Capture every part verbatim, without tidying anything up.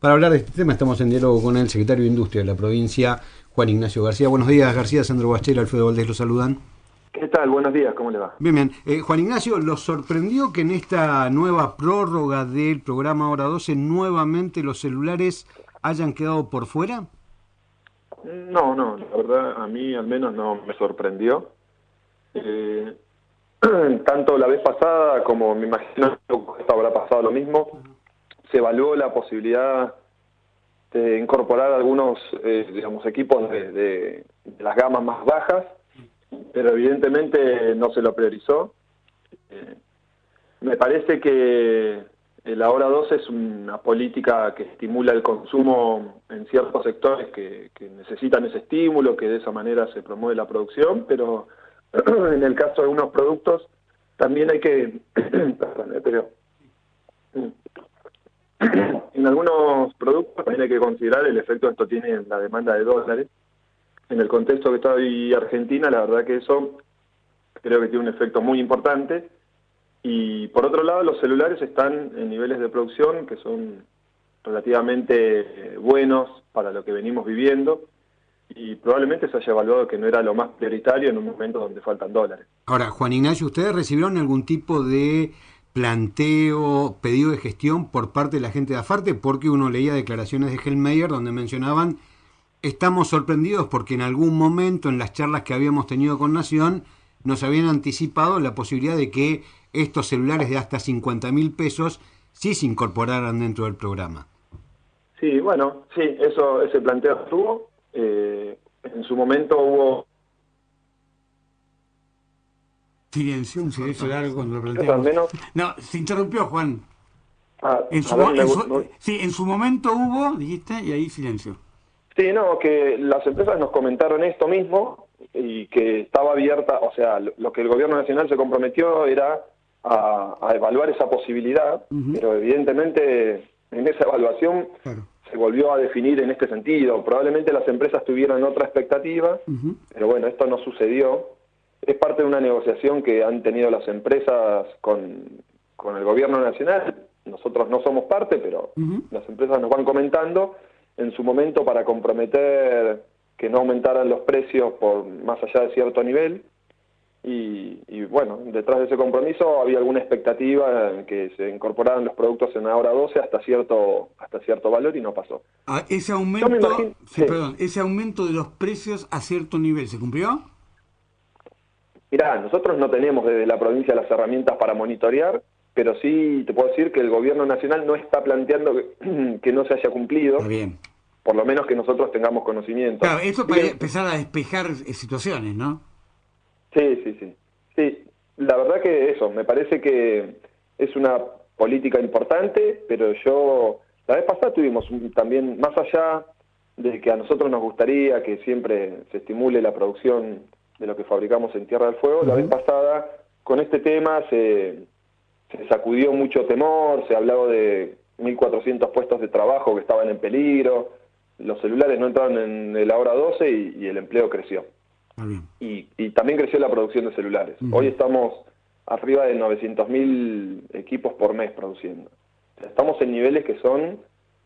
Para hablar de este tema estamos en diálogo con el secretario de Industria de la provincia, Juan Ignacio García. Buenos días, García. Sandro Bachero, Alfredo Valdés lo saludan. ¿Qué tal? Buenos días, ¿cómo le va? Bien, bien. Eh, Juan Ignacio, ¿los sorprendió que en esta nueva prórroga del programa Hora doce nuevamente los celulares hayan quedado por fuera? No, no, la verdad a mí al menos no me sorprendió. Eh, tanto la vez pasada como me imagino que esto habrá pasado lo mismo, se evaluó la posibilidad de incorporar algunos eh, digamos, equipos de, de, de las gamas más bajas, pero evidentemente no se lo priorizó. Eh, me parece que la Hora doce es una política que estimula el consumo en ciertos sectores que, que necesitan ese estímulo, que de esa manera se promueve la producción, pero en el caso de algunos productos también hay que... perdón, pero, en algunos productos también hay que considerar el efecto que esto tiene en la demanda de dólares. En el contexto que está hoy Argentina, la verdad que eso creo que tiene un efecto muy importante. Y por otro lado, los celulares están en niveles de producción que son relativamente buenos para lo que venimos viviendo y probablemente se haya evaluado que no era lo más prioritario en un momento donde faltan dólares. Ahora, Juan Ignacio, ¿ustedes recibieron algún tipo de planteo, pedido de gestión por parte de la gente de Afarte? Porque uno leía declaraciones de Hellmeyer donde mencionaban: estamos sorprendidos porque en algún momento en las charlas que habíamos tenido con Nación nos habían anticipado la posibilidad de que estos celulares de hasta cincuenta mil pesos sí se incorporaran dentro del programa. Sí, bueno, sí, eso ese planteo estuvo. Eh, en su momento hubo... Silencio, un silencio largo cuando lo Al planteamos. menos... No, se interrumpió, Juan. Ah, En su, a ver, mo- me, en gu- su- me- sí, en su momento hubo, dijiste, y ahí silencio. Sí, no, que las empresas nos comentaron esto mismo y que estaba abierta, o sea, lo, lo que el gobierno nacional se comprometió era a, a evaluar esa posibilidad, Ujú. pero evidentemente en esa evaluación Claro. se volvió a definir en este sentido. Probablemente las empresas tuvieran otra expectativa, Ujú. pero bueno, esto no sucedió. Es parte de una negociación que han tenido las empresas con, con el gobierno nacional. Nosotros no somos parte, pero Ujú. las empresas nos van comentando en su momento para comprometer que no aumentaran los precios por más allá de cierto nivel. Y, y bueno, detrás de ese compromiso había alguna expectativa en que se incorporaran los productos en la hora doce hasta cierto hasta cierto valor y no pasó. Ah, ese Yo me aumento, imagino, sí, sí, perdón, ese aumento de los precios a cierto nivel, ¿se cumplió? mirá, nosotros no tenemos desde la provincia las herramientas para monitorear, pero sí te puedo decir que el gobierno nacional no está planteando que, que no se haya Está cumplido, bien. por lo menos que nosotros tengamos conocimiento. Claro, esto para Bien, empezar a despejar eh, situaciones, ¿no? sí, sí, sí. Sí, la verdad que eso, me parece que es una política importante, pero yo, la vez pasada tuvimos un- también, más allá de que a nosotros nos gustaría que siempre se estimule la producción de lo que fabricamos en Tierra del Fuego, la vez Ujú. pasada con este tema se, se sacudió mucho temor, se habló de mil cuatrocientos puestos de trabajo que estaban en peligro, los celulares no entraron en la hora doce y, y el empleo creció. Está bien. Y, y también creció la producción de celulares. Hoy Ujú. estamos arriba de novecientos mil equipos por mes produciendo. O sea, estamos en niveles que son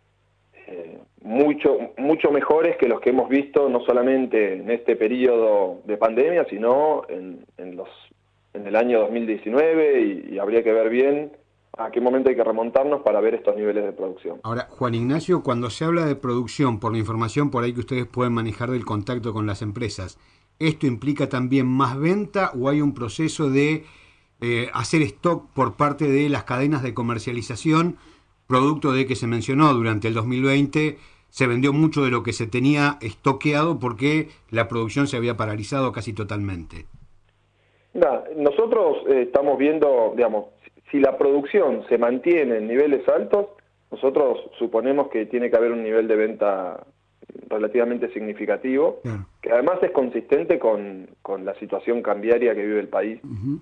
eh, mucho, mucho mejores que los que hemos visto no solamente en este periodo de pandemia, sino en, en, los, en el año dos mil diecinueve y, y habría que ver bien a qué momento hay que remontarnos para ver estos niveles de producción. Ahora, Juan Ignacio, cuando se habla de producción, por la información por ahí que ustedes pueden manejar del contacto con las empresas, ¿esto implica también más venta o hay un proceso de eh, hacer stock por parte de las cadenas de comercialización, producto de que se mencionó durante el dos mil veinte, se vendió mucho de lo que se tenía estoqueado porque la producción se había paralizado casi totalmente? Nah, nosotros eh, estamos viendo, digamos, si la producción se mantiene en niveles altos, nosotros suponemos que tiene que haber un nivel de venta relativamente significativo, Claro. que además es consistente con, con la situación cambiaria que vive el país. Ujú.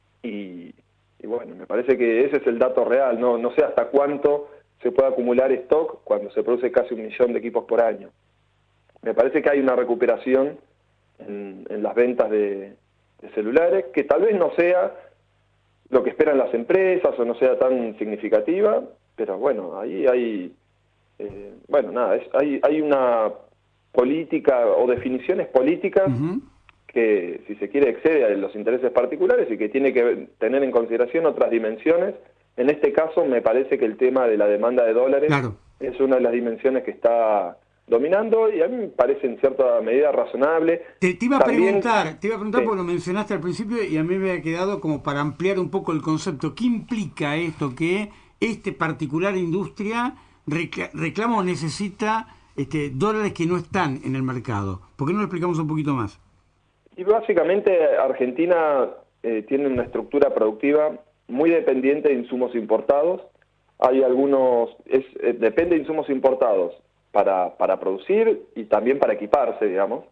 Y, y bueno, me parece que ese es el dato real, no, no sé hasta cuánto se puede acumular stock cuando se produce casi un millón de equipos por año. Me parece que hay una recuperación en, en las ventas de, de celulares, que tal vez no sea lo que esperan las empresas o no sea tan significativa, pero bueno, ahí hay eh, bueno, nada, es, hay, hay una política o definiciones políticas uh-huh. que, si se quiere, excede a los intereses particulares y que tiene que tener en consideración otras dimensiones. En este caso, me parece que el tema de la demanda de dólares claro. es una de las dimensiones que está dominando y a mí me parece en cierta medida razonable. Te, te iba a También, preguntar, te iba a preguntar sí. porque lo mencionaste al principio y a mí me ha quedado como para ampliar un poco el concepto. ¿Qué implica esto que este particular industria reclama o necesita este, dólares que no están en el mercado? ¿Por qué no lo explicamos un poquito más? Y básicamente Argentina eh, tiene una estructura productiva muy dependiente de insumos importados. Hay algunos, es, eh, depende de insumos importados para, para producir y también para equiparse, digamos.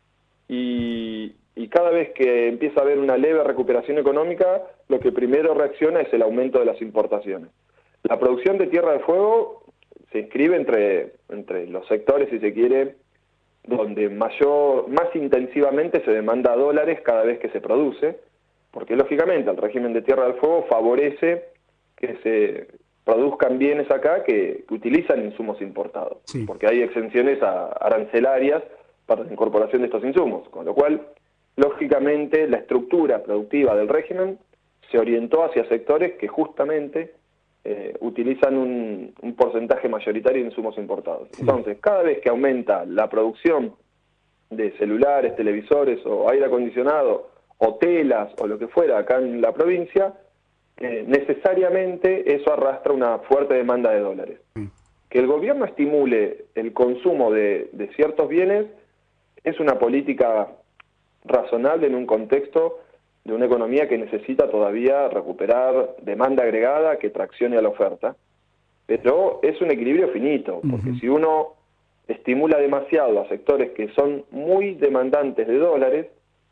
Y, y cada vez que empieza a haber una leve recuperación económica, lo que primero reacciona es el aumento de las importaciones. La producción de Tierra del Fuego se inscribe entre, entre los sectores, si se quiere, donde mayor, más intensivamente se demanda dólares cada vez que se produce, porque lógicamente el régimen de Tierra del Fuego favorece que se produzcan bienes acá que, que utilizan insumos importados, sí. porque hay exenciones a, arancelarias para la incorporación de estos insumos, con lo cual, lógicamente, la estructura productiva del régimen se orientó hacia sectores que justamente eh, utilizan un, un porcentaje mayoritario de insumos importados. Sí. Entonces, cada vez que aumenta la producción de celulares, televisores o aire acondicionado o telas o lo que fuera acá en la provincia, eh, necesariamente eso arrastra una fuerte demanda de dólares. Sí. Que el gobierno estimule el consumo de, de ciertos bienes es una política razonable en un contexto de una economía que necesita todavía recuperar demanda agregada que traccione a la oferta, pero es un equilibrio finito, porque uh-huh. si uno estimula demasiado a sectores que son muy demandantes de dólares,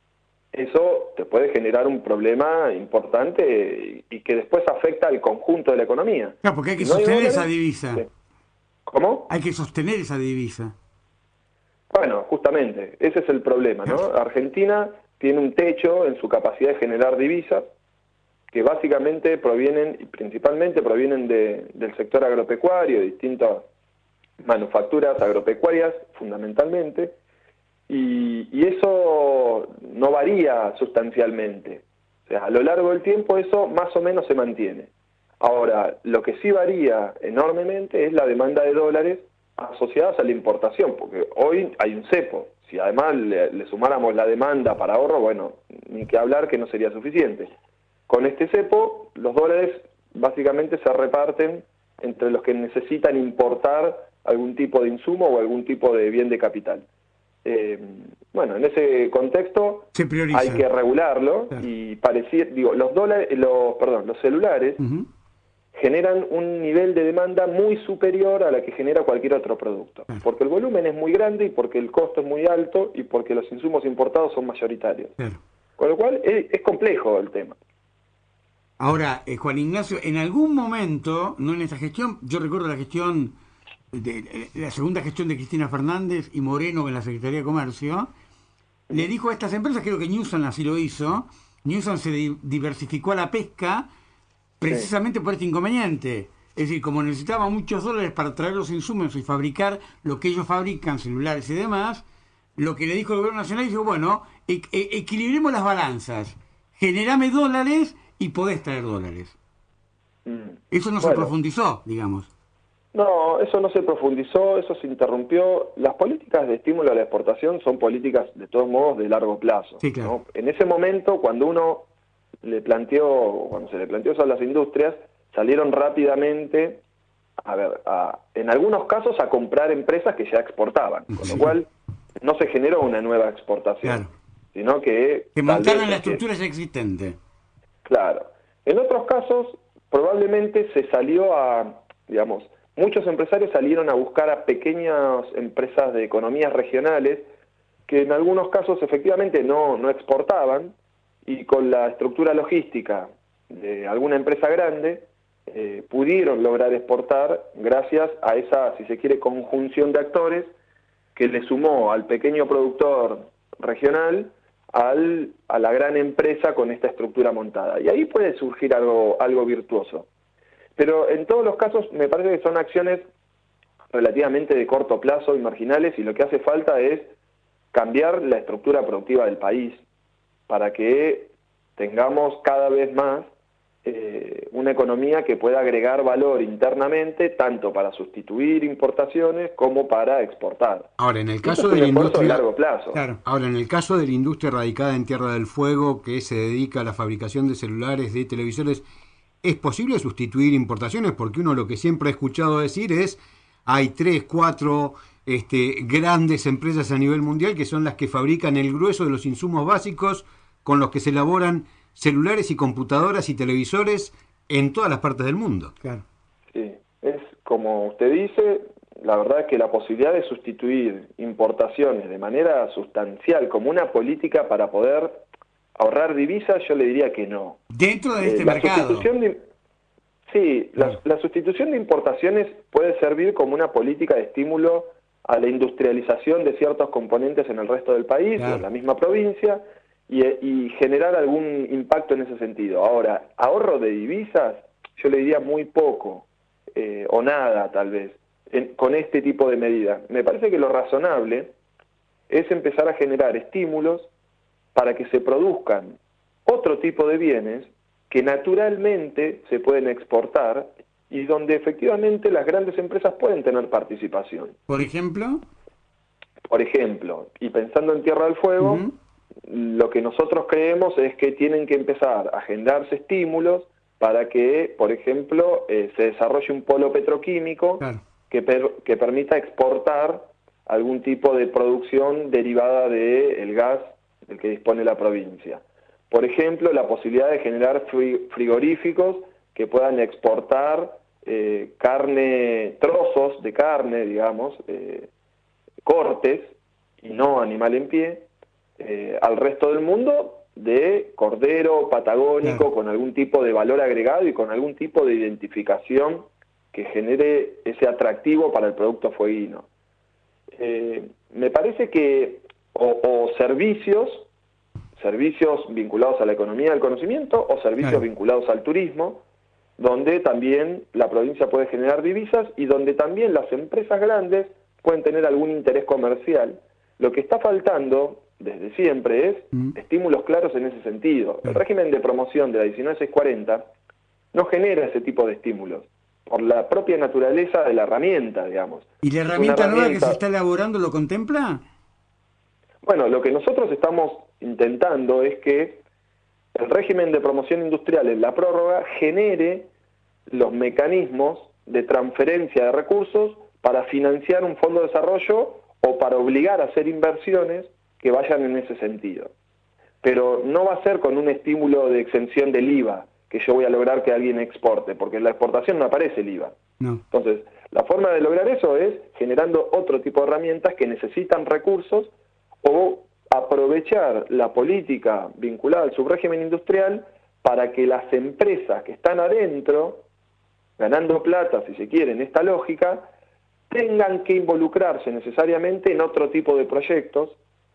eso te puede generar un problema importante y, y que después afecta al conjunto de la economía. Claro, porque hay que si sostener no hay dólares, esa divisa. Sí. ¿Cómo? Hay que sostener esa divisa. Bueno, justamente, ese es el problema, ¿no? Argentina tiene un techo en su capacidad de generar divisas que básicamente provienen, y principalmente provienen de, del sector agropecuario, de distintas manufacturas agropecuarias fundamentalmente, y, y eso no varía sustancialmente. O sea, a lo largo del tiempo eso más o menos se mantiene. Ahora, lo que sí varía enormemente es la demanda de dólares asociadas a la importación, porque hoy hay un cepo. Si además le, le sumáramos la demanda para ahorro, bueno, ni que hablar que no sería suficiente. Con este cepo, los dólares básicamente se reparten entre los que necesitan importar algún tipo de insumo o algún tipo de bien de capital. Eh, bueno, en ese contexto hay que regularlo, claro. y parecir, digo, los dólares, los, perdón, los celulares uh-huh. generan un nivel de demanda muy superior a la que genera cualquier otro producto, claro. porque el volumen es muy grande y porque el costo es muy alto y porque los insumos importados son mayoritarios. Claro. Con lo cual es, es complejo el tema. Ahora, eh, Juan Ignacio, en algún momento, no en esta gestión, yo recuerdo la gestión, de, de la segunda gestión de Cristina Fernández y Moreno en la Secretaría de Comercio, le dijo a estas empresas, creo que Newsom así lo hizo, Newsom se di- diversificó a la pesca precisamente sí. por este inconveniente. Es decir, como necesitaba muchos dólares para traer los insumos y fabricar lo que ellos fabrican, celulares y demás, lo que le dijo el gobierno nacional, dijo, bueno, e- e- equilibremos las balanzas, generame dólares y podés traer dólares. Mm. Eso no bueno. se profundizó, digamos. No, eso no se profundizó, eso se interrumpió. Las políticas de estímulo a la exportación son políticas, de todos modos, de largo plazo. Sí, claro. ¿no? En ese momento, cuando uno le planteó, cuando se le planteó eso a las industrias, salieron rápidamente, a ver, a, en algunos casos a comprar empresas que ya exportaban, con sí. lo cual no se generó una nueva exportación, claro. sino que... Que montaron la estructura ya existente. Claro. En otros casos, probablemente se salió a, digamos, muchos empresarios salieron a buscar a pequeñas empresas de economías regionales que en algunos casos efectivamente no, no exportaban y con la estructura logística de alguna empresa grande eh, pudieron lograr exportar gracias a esa, si se quiere, conjunción de actores que le sumó al pequeño productor regional al, a la gran empresa con esta estructura montada. Y ahí puede surgir algo, algo virtuoso. Pero en todos los casos me parece que son acciones relativamente de corto plazo y marginales, y lo que hace falta es cambiar la estructura productiva del país para que tengamos cada vez más eh, una economía que pueda agregar valor internamente, tanto para sustituir importaciones como para exportar. Ahora, en el Y caso esto de es la un esfuerzo industria, a largo plazo. Claro. ahora en el caso de la industria radicada en Tierra del Fuego, que se dedica a la fabricación de celulares, de televisores, ¿es posible sustituir importaciones? Porque uno lo que siempre ha escuchado decir es, hay tres, cuatro este, grandes empresas a nivel mundial que son las que fabrican el grueso de los insumos básicos con los que se elaboran celulares y computadoras y televisores en todas las partes del mundo. Claro. Sí, es como usted dice, la verdad es que la posibilidad de sustituir importaciones de manera sustancial como una política para poder ahorrar divisas, yo le diría que no. Dentro de este Eh, la mercado. sustitución de, sí, Claro. la, la sustitución de importaciones puede servir como una política de estímulo a la industrialización de ciertos componentes en el resto del país Claro. o en la misma provincia y, y generar algún impacto en ese sentido. Ahora, ahorro de divisas, yo le diría muy poco eh, o nada tal vez en, con este tipo de medidas. Me parece que lo razonable es empezar a generar estímulos para que se produzcan otro tipo de bienes que naturalmente se pueden exportar y donde efectivamente las grandes empresas pueden tener participación. Por ejemplo. Por ejemplo, y pensando en Tierra del Fuego, Uh-huh. lo que nosotros creemos es que tienen que empezar a generarse estímulos para que, por ejemplo, eh, se desarrolle un polo petroquímico Claro. que, per, que permita exportar algún tipo de producción derivada del gas del que dispone la provincia. Por ejemplo, la posibilidad de generar frigoríficos que puedan exportar eh, carne, trozos de carne, digamos, eh, cortes, y no animal en pie, eh, al resto del mundo de cordero patagónico, Claro. con algún tipo de valor agregado y con algún tipo de identificación que genere ese atractivo para el producto fueguino. Eh, me parece que, o, o servicios, servicios vinculados a la economía del conocimiento o servicios Claro. vinculados al turismo, donde también la provincia puede generar divisas y donde también las empresas grandes pueden tener algún interés comercial. Lo que está faltando desde siempre es Mm. estímulos claros en ese sentido. El Claro. régimen de promoción de la diecinueve mil seiscientos cuarenta no genera ese tipo de estímulos, por la propia naturaleza de la herramienta, digamos. ¿Y la Es una herramienta nueva que herramienta- se está elaborando lo contempla? Bueno, lo que nosotros estamos intentando es que el régimen de promoción industrial en la prórroga genere los mecanismos de transferencia de recursos para financiar un fondo de desarrollo o para obligar a hacer inversiones que vayan en ese sentido. Pero no va a ser con un estímulo de exención del I V A que yo voy a lograr que alguien exporte, porque en la exportación no aparece el I V A. No. Entonces, la forma de lograr eso es generando otro tipo de herramientas que necesitan recursos o aprovechar la política vinculada al subrégimen industrial para que las empresas que están adentro, ganando plata, si se quiere, en esta lógica, tengan que involucrarse necesariamente en otro tipo de proyectos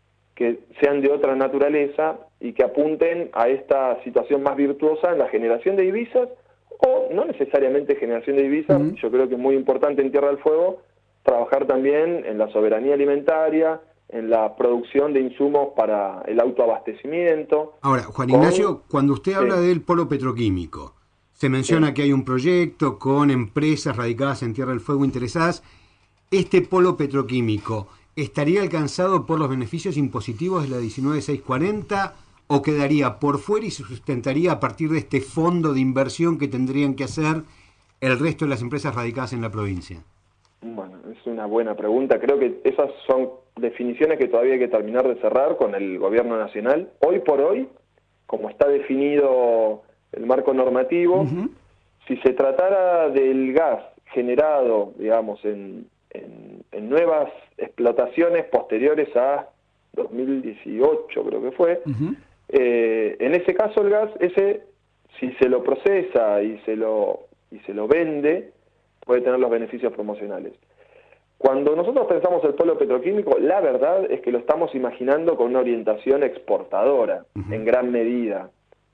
que sean de otra naturaleza y que apunten a esta situación más virtuosa en la generación de divisas, o no necesariamente generación de divisas. Uh-huh. Yo creo que es muy importante en Tierra del Fuego trabajar también en la soberanía alimentaria, en la producción de insumos para el autoabastecimiento. Ahora, Juan con- Ignacio, cuando usted habla Sí. del polo petroquímico, se menciona Sí. que hay un proyecto con empresas radicadas en Tierra del Fuego interesadas. ¿Este polo petroquímico estaría alcanzado por los beneficios impositivos de la diecinueve mil seiscientos cuarenta o quedaría por fuera y se sustentaría a partir de este fondo de inversión que tendrían que hacer el resto de las empresas radicadas en la provincia? Bueno, es una buena pregunta. Creo que esas son definiciones que todavía hay que terminar de cerrar con el gobierno nacional. Hoy por hoy, como está definido el marco normativo, Uh-huh. si se tratara del gas generado, digamos, en, en, en nuevas explotaciones posteriores a dos mil dieciocho, creo que fue, Uh-huh. eh, en ese caso el gas, ese, si se lo procesa y se lo, y se lo vende, puede tener los beneficios promocionales. Cuando nosotros pensamos el polo petroquímico, la verdad es que lo estamos imaginando con una orientación exportadora, Uh-huh. en gran medida.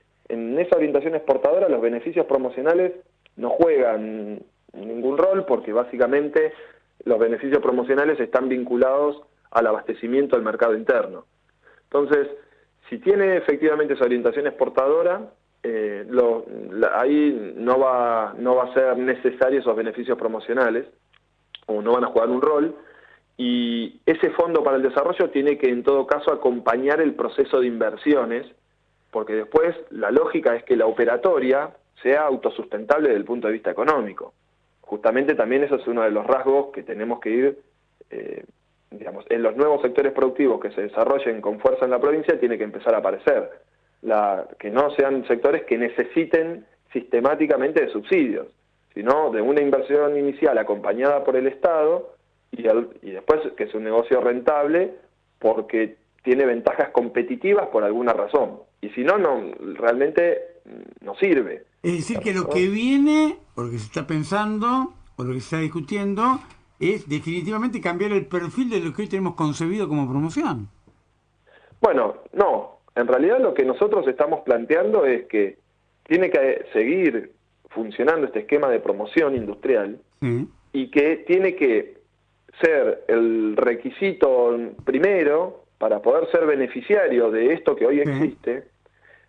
En esa orientación exportadora los beneficios promocionales no juegan ningún rol porque básicamente los beneficios promocionales están vinculados al abastecimiento del mercado interno. Entonces, si tiene efectivamente esa orientación exportadora, eh, lo, la, ahí no va, no va a ser necesario esos beneficios promocionales, o no van a jugar un rol, y ese fondo para el desarrollo tiene que en todo caso acompañar el proceso de inversiones, porque después la lógica es que la operatoria sea autosustentable desde el punto de vista económico. Justamente también eso es uno de los rasgos que tenemos que ir, eh, digamos, en los nuevos sectores productivos que se desarrollen con fuerza en la provincia, tiene que empezar a aparecer. La, que no sean sectores que necesiten sistemáticamente de subsidios, sino de una inversión inicial acompañada por el Estado y, al, y después que es un negocio rentable porque tiene ventajas competitivas por alguna razón. Y si no, no realmente no sirve. Es decir, que lo que viene, o lo que se está pensando, o lo que se está discutiendo, es definitivamente cambiar el perfil de lo que hoy tenemos concebido como promoción. Bueno, no. En realidad lo que nosotros estamos planteando es que tiene que seguir funcionando este esquema de promoción industrial, sí, y que tiene que ser el requisito primero para poder ser beneficiario de esto que hoy existe, sí,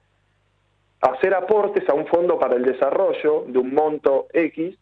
hacer aportes a un fondo para el desarrollo de un monto X,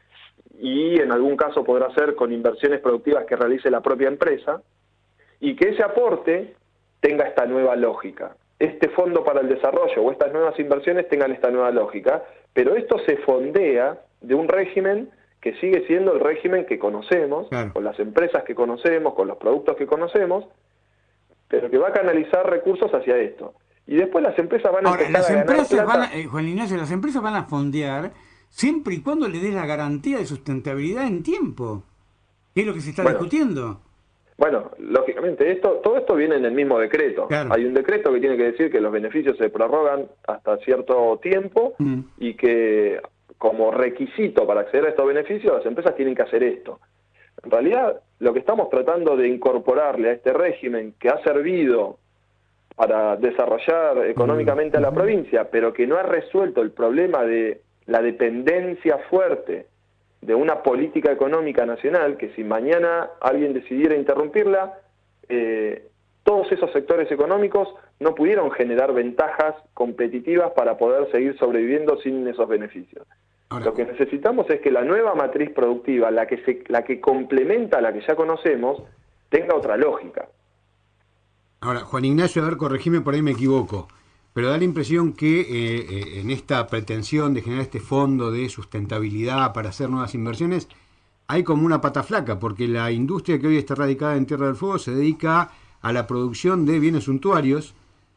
y en algún caso podrá ser con inversiones productivas que realice la propia empresa, y que ese aporte tenga esta nueva lógica. Este fondo para el desarrollo o estas nuevas inversiones tengan esta nueva lógica, pero esto se fondea de un régimen que sigue siendo el régimen que conocemos, claro, con las empresas que conocemos, con los productos que conocemos, pero que va a canalizar recursos hacia esto. Y después las empresas van a Ahora, empezar las a ganar empresas plata. van a, eh, Juan Ignacio, las empresas van a fondear siempre y cuando le des la garantía de sustentabilidad en tiempo, que es lo que se está bueno, discutiendo. Bueno, lógicamente, esto, todo esto viene en el mismo decreto. Claro. Hay un decreto que tiene que decir que los beneficios se prorrogan hasta cierto tiempo, mm, y que como requisito para acceder a estos beneficios las empresas tienen que hacer esto. En realidad, lo que estamos tratando de incorporarle a este régimen que ha servido para desarrollar económicamente a la provincia, pero que no ha resuelto el problema de la dependencia fuerte de una política económica nacional, que si mañana alguien decidiera interrumpirla, eh, todos esos sectores económicos no pudieron generar ventajas competitivas para poder seguir sobreviviendo sin esos beneficios. Ahora, lo que necesitamos es que la nueva matriz productiva, la que, se, la que complementa a la que ya conocemos, tenga otra lógica. Ahora, Juan Ignacio, a ver, corregime, por ahí me equivoco, pero da la impresión que eh, en esta pretensión de generar este fondo de sustentabilidad para hacer nuevas inversiones, hay como una pata flaca, porque la industria que hoy está radicada en Tierra del Fuego se dedica a la producción de bienes suntuarios,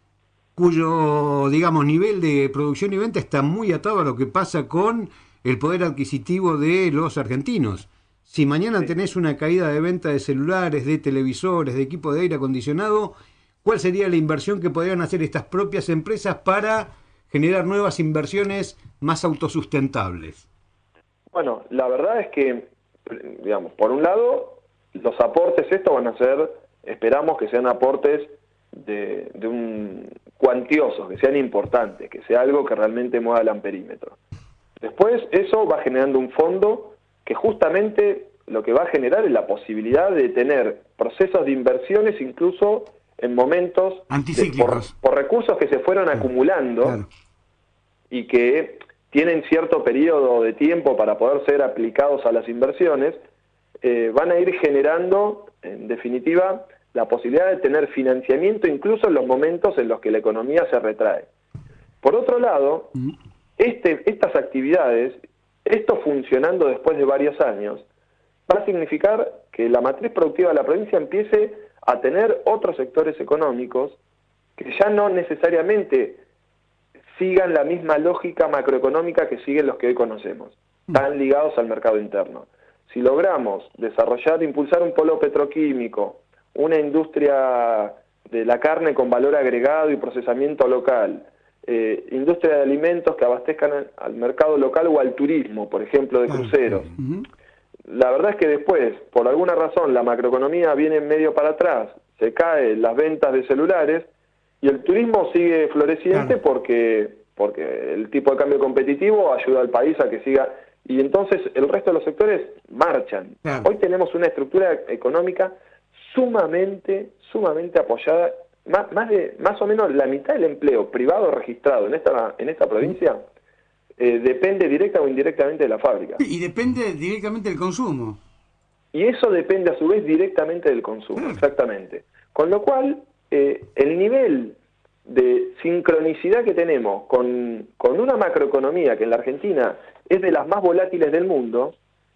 cuyo, digamos, nivel de producción y venta está muy atado a lo que pasa con el poder adquisitivo de los argentinos. Si mañana tenés una caída de venta de celulares, de televisores, de equipos de aire acondicionado, ¿cuál sería la inversión que podrían hacer estas propias empresas para generar nuevas inversiones más autosustentables? Bueno, la verdad es que, digamos, por un lado, los aportes estos van a ser, esperamos que sean aportes de, de un cuantiosos, que sean importantes, que sea algo que realmente mueva el amperímetro. Después, eso va generando un fondo que justamente lo que va a generar es la posibilidad de tener procesos de inversiones incluso en momentos anticíclicos, de, por, por recursos que se fueron claro, acumulando claro. y que tienen cierto periodo de tiempo para poder ser aplicados a las inversiones, eh, van a ir generando, en definitiva, la posibilidad de tener financiamiento incluso en los momentos en los que la economía se retrae. Por otro lado, este, estas actividades, esto funcionando después de varios años, va a significar que la matriz productiva de la provincia empiece a tener otros sectores económicos que ya no necesariamente sigan la misma lógica macroeconómica que siguen los que hoy conocemos, tan ligados al mercado interno. Si logramos desarrollar, impulsar un polo petroquímico, una industria de la carne con valor agregado y procesamiento local, eh, industria de alimentos que abastezcan al, al mercado local o al turismo, por ejemplo, de cruceros. Uh-huh. La verdad es que después, por alguna razón, la macroeconomía viene medio para atrás, se caen las ventas de celulares y el turismo sigue floreciente claro. porque, porque el tipo de cambio competitivo ayuda al país a que siga. y entonces el resto de los sectores marchan. Claro. Hoy tenemos una estructura económica sumamente, sumamente apoyada, más, más, de, más o menos la mitad del empleo privado registrado en esta, en esta provincia eh, depende directa o indirectamente de la fábrica. Y depende directamente del consumo. Y eso depende a su vez directamente del consumo, Claro. exactamente. Con lo cual, eh, el nivel de sincronicidad que tenemos con, con una macroeconomía que en la Argentina es de las más volátiles del mundo,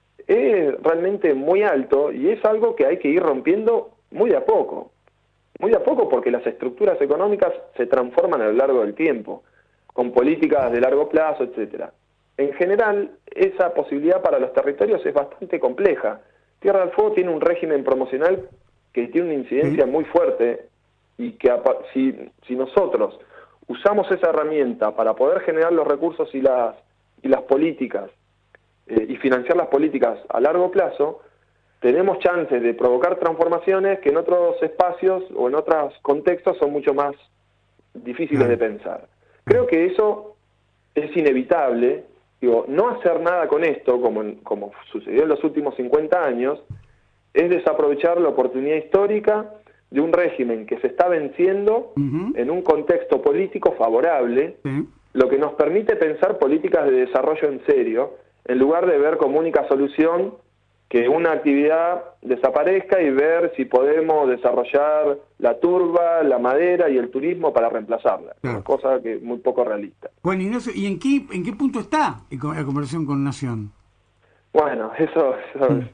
es realmente muy alto y es algo que hay que ir rompiendo muy de a poco. Muy de a poco porque las estructuras económicas se transforman a lo largo del tiempo, con políticas de largo plazo, etcétera. En general, esa posibilidad para los territorios es bastante compleja. Tierra del Fuego tiene un régimen promocional que tiene una incidencia muy fuerte y que si, si nosotros usamos esa herramienta para poder generar los recursos y las, y las políticas eh, y financiar las políticas a largo plazo, tenemos chances de provocar transformaciones que en otros espacios o en otros contextos son mucho más difíciles de pensar. Creo que eso es inevitable. Digo, no hacer nada con esto, como, como sucedió en los últimos cincuenta años, es desaprovechar la oportunidad histórica de un régimen que se está venciendo uh-huh. en un contexto político favorable, uh-huh. lo que nos permite pensar políticas de desarrollo en serio, en lugar de ver como única solución que una actividad desaparezca y ver si podemos desarrollar la turba, la madera y el turismo para reemplazarla. Claro. Una cosa que es muy poco realista. Bueno, Ignacio, ¿y en qué, en qué punto está la conversación con Nación? Bueno, eso... eso mm.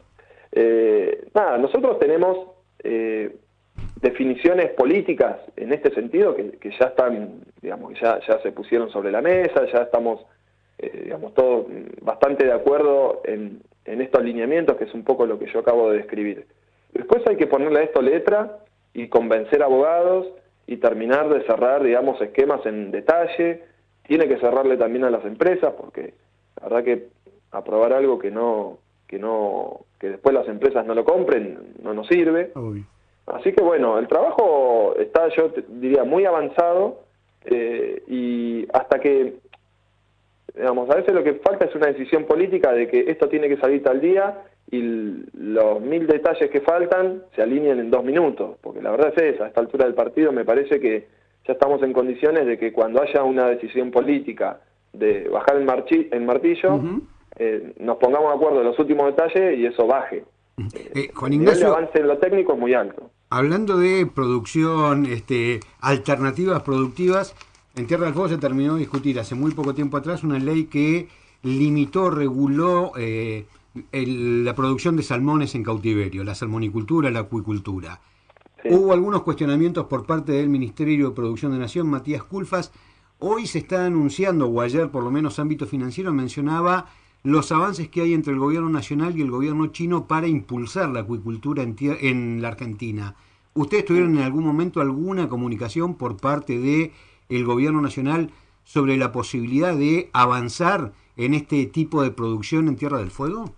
eh, nada, nosotros tenemos eh, definiciones políticas en este sentido que, que ya están, digamos, que ya, ya se pusieron sobre la mesa, ya estamos, eh, digamos, todos bastante de acuerdo en... en estos lineamientos, que es un poco lo que yo acabo de describir. Después hay que ponerle a esto letra y convencer a abogados y terminar de cerrar, digamos, esquemas en detalle. Tiene que cerrarle también a las empresas, porque la verdad que aprobar algo que no, que no, que después las empresas no lo compren, no nos sirve. Uy. Así que bueno, el trabajo está, yo diría, muy avanzado, eh, y hasta que digamos, a veces lo que falta es una decisión política de que esto tiene que salir tal día y los mil detalles que faltan se alineen en dos minutos, porque la verdad es esa, a esta altura del partido me parece que ya estamos en condiciones de que cuando haya una decisión política de bajar el, marchi, el martillo, uh-huh. eh, nos pongamos de acuerdo en los últimos detalles y eso baje. Eh, Juan Ignacio, el nivel de avance en lo técnico es muy alto. Hablando de producción, este, alternativas productivas, en Tierra del Fuego se terminó de discutir hace muy poco tiempo atrás una ley que limitó, reguló eh, el, la producción de salmones en cautiverio, la salmonicultura, la acuicultura. Sí. Hubo algunos cuestionamientos por parte del Ministerio de Producción de Nación, Matías Culfas. Hoy se está anunciando, o ayer por lo menos ámbito financiero mencionaba los avances que hay entre el gobierno nacional y el gobierno chino para impulsar la acuicultura en, tier- en la Argentina. ¿Ustedes tuvieron en algún momento alguna comunicación por parte de el gobierno nacional sobre la posibilidad de avanzar en este tipo de producción en Tierra del Fuego?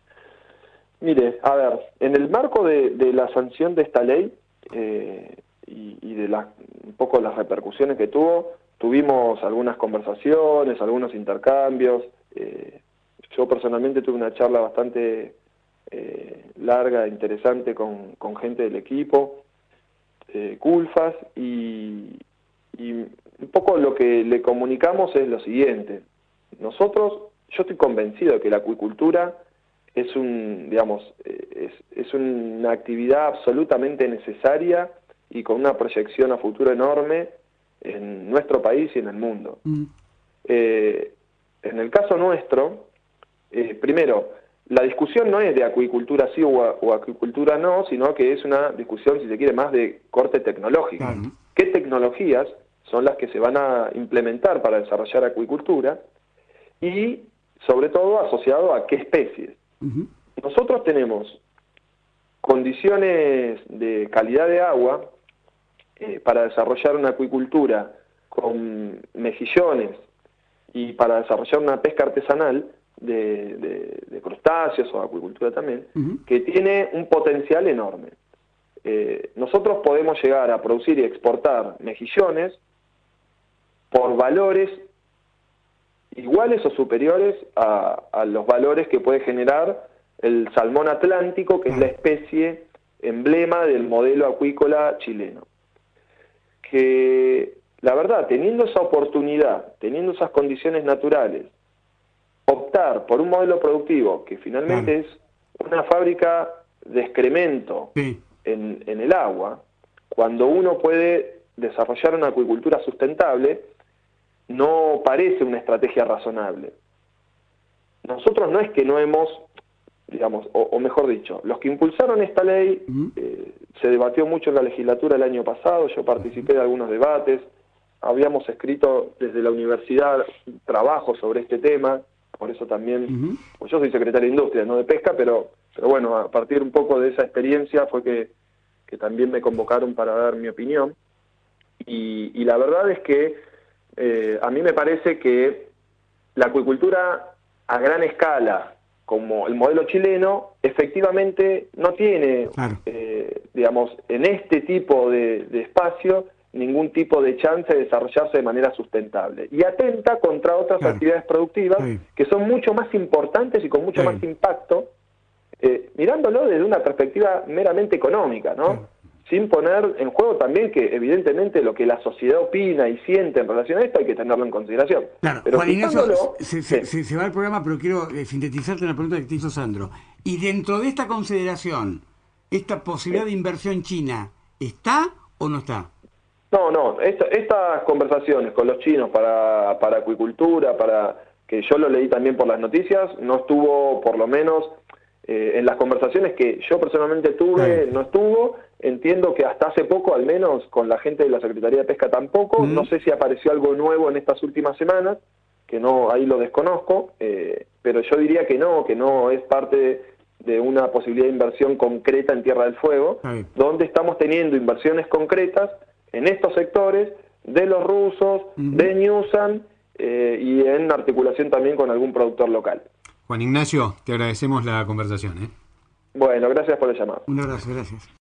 Mire, a ver, en el marco de, de la sanción de esta ley eh, y, y de la, un poco las repercusiones que tuvo, tuvimos algunas conversaciones, algunos intercambios. Eh, yo personalmente tuve una charla bastante eh, larga, interesante con, con gente del equipo, eh, Culfas, y, y un poco lo que le comunicamos es lo siguiente. Nosotros, yo estoy convencido de que la acuicultura es un, digamos, es, es una actividad absolutamente necesaria y con una proyección a futuro enorme en nuestro país y en el mundo. Mm. Eh, en el caso nuestro, eh, primero, la discusión no es de acuicultura sí o, o acuicultura no, sino que es una discusión, si se quiere, más de corte tecnológico. Claro. ¿Qué tecnologías son las que se van a implementar para desarrollar acuicultura? Y, sobre todo, asociado a qué especies. Uh-huh. Nosotros tenemos condiciones de calidad de agua eh, para desarrollar una acuicultura con mejillones y para desarrollar una pesca artesanal de, de, de crustáceos o acuicultura también, uh-huh. que tiene un potencial enorme. Eh, nosotros podemos llegar a producir y exportar mejillones por valores iguales o superiores a, a los valores que puede generar el salmón atlántico, que es la especie emblema del modelo acuícola chileno. Que la verdad, teniendo esa oportunidad, teniendo esas condiciones naturales, optar por un modelo productivo que finalmente claro. es una fábrica de excremento sí. en, en el agua, cuando uno puede desarrollar una acuicultura sustentable, no parece una estrategia razonable. Nosotros no es que no hemos, digamos, o, o mejor dicho, los que impulsaron esta ley, uh-huh. eh, se debatió mucho en la legislatura el año pasado, yo participé de algunos debates, habíamos escrito desde la universidad trabajo sobre este tema, por eso también, uh-huh. pues yo soy secretario de Industria, no de Pesca, pero, pero bueno, a partir un poco de esa experiencia fue que, que también me convocaron para dar mi opinión, y, y la verdad es que eh, a mí me parece que la acuicultura a gran escala, como el modelo chileno, efectivamente no tiene, claro. eh, digamos, en este tipo de, de espacio, ningún tipo de chance de desarrollarse de manera sustentable. Y atenta contra otras claro. actividades productivas sí. que son mucho más importantes y con mucho sí. más impacto, eh, mirándolo desde una perspectiva meramente económica, ¿no? Sí. Sin poner en juego también que, evidentemente, lo que la sociedad opina y siente en relación a esto hay que tenerlo en consideración. Claro, pero Juan Ignacio, se, sí. se, se va el programa, pero quiero eh, sintetizarte una pregunta que te hizo Sandro. Y dentro de esta consideración, ¿esta posibilidad sí. de inversión china está o no está? No, no, esta, estas conversaciones con los chinos para, para acuicultura, para que yo lo leí también por las noticias, no estuvo, por lo menos, eh, en las conversaciones que yo personalmente tuve, sí. no estuvo. Entiendo que hasta hace poco, al menos con la gente de la Secretaría de Pesca tampoco, mm. no sé si apareció algo nuevo en estas últimas semanas, que no, ahí lo desconozco, eh, pero yo diría que no, que no es parte de, de una posibilidad de inversión concreta en Tierra del Fuego, sí. donde estamos teniendo inversiones concretas en estos sectores de los rusos, uh-huh. de Newsan eh, y en articulación también con algún productor local. Juan Ignacio, te agradecemos la conversación. ¿eh? Bueno, gracias por el llamado. Un abrazo, gracias.